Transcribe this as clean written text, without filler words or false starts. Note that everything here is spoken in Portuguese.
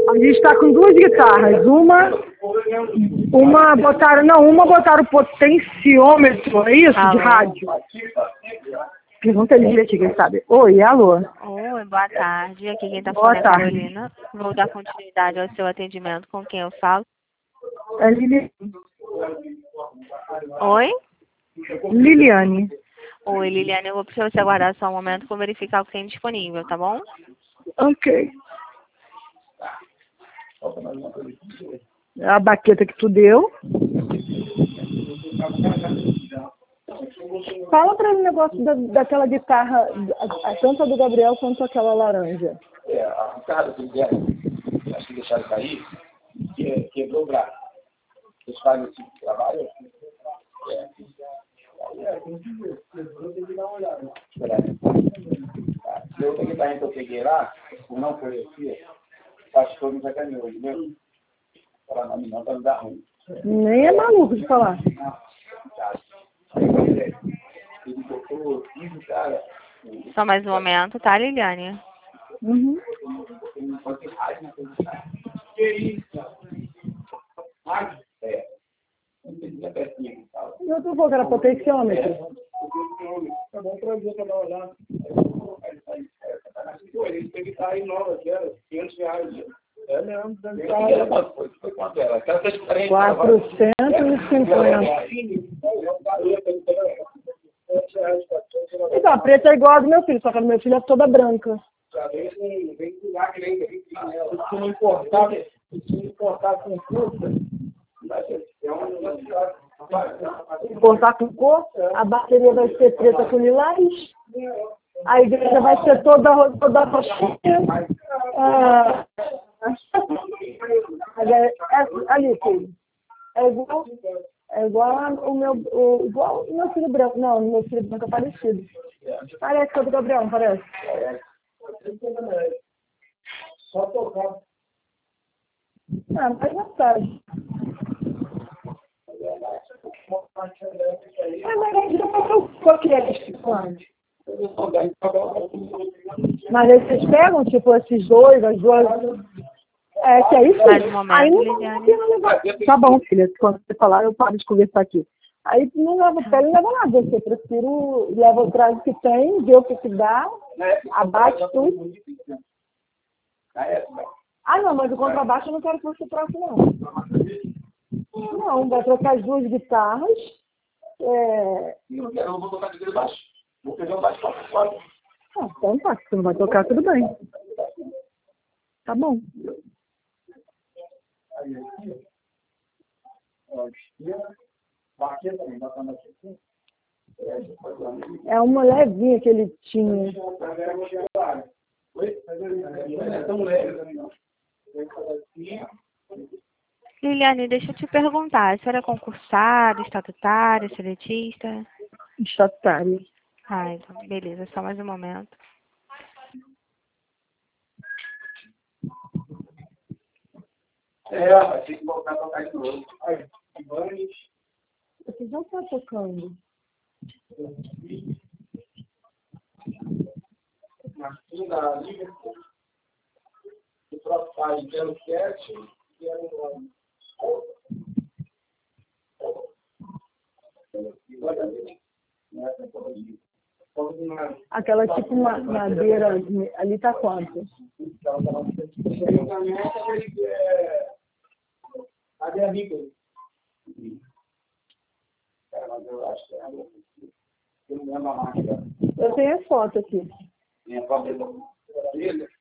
A gente tá com duas guitarras. Uma botaram potenciômetro, é isso? Alô? De rádio. Pergunta ele direitinho, ele sabe. Oi, alô. Oi, boa tarde. Aqui quem tá Boa falando é a tarde. Carolina. Vou dar continuidade ao seu atendimento. Com quem eu falo? É Oi? Liliane. Oi, Liliane. Eu vou precisar você aguardar só um momento para verificar o que tem disponível, tá bom? Ok. A baqueta que tu deu. Fala pra ele o negócio daquela guitarra, tanto a do Gabriel quanto aquela laranja. A guitarra do Guilherme, acho que deixaram cair, quebrou o braço. Vocês fazem esse tipo de trabalho? Tem que dar uma olhada. Se eu tenho guitarra que eu peguei lá, não conhecia, acho que todo mundo sacaneou, entendeu? Para não dar ruim. Nem é maluco de falar. Ele botou 15 caras. Só mais um momento, tá, Liliane? Uhum. Que isso? É. E outro voo que era potenciômetro. Tá bom pra ver, pra dar uma olhada. Pô, ele tem que estar aí nova, que era R$500. É mesmo, deve estar. Foi quanto era? 450. Então, a preta é igual a do meu filho, só que a do meu filho é toda branca. Se não importar com força, Cortar com cor, a bateria vai ser preta com lilás, a igreja vai ser toda roxinha. Ali, filho. É igual igual o meu filho branco. Não, o meu filho branco é parecido. Parece que é do Gabriel, não parece? só tocar. Ah, mas não tarde. Mas a gente não qual que é esse plano? Mas aí vocês pegam, tipo, esses dois, as duas. É, que é isso? Mais um momento, Aí não Liliane. tá bom, filha. Quando você falar, eu paro de conversar aqui. Aí não leva pé, não leva nada. Eu prefiro, leva o traje que tem, vê o que dá, abate tudo. Ah, não, mas o contrabaixo eu não quero que você troque, não. Não, vai trocar as duas guitarras. Eu não vou tocar de baixo. Vou pegar um baixo para fora. Ah, então tá, se você não vai tocar, tudo bem. Tá bom. É uma levinha que ele tinha. Liliane, deixa eu te perguntar. A senhora é concursada, estatutária, seletista? Estatutária. Ah, então, beleza. Só mais um momento. Vai ter que voltar a tocar de novo. Você já tá tocando. Marquinhos da Liga, o próprio pai que era o Cat, que era o Aquela tipo madeira ali tá quanto? Cadê a Liga? Eu não lembro a marca. Eu tenho a foto aqui. Tem a foto dele?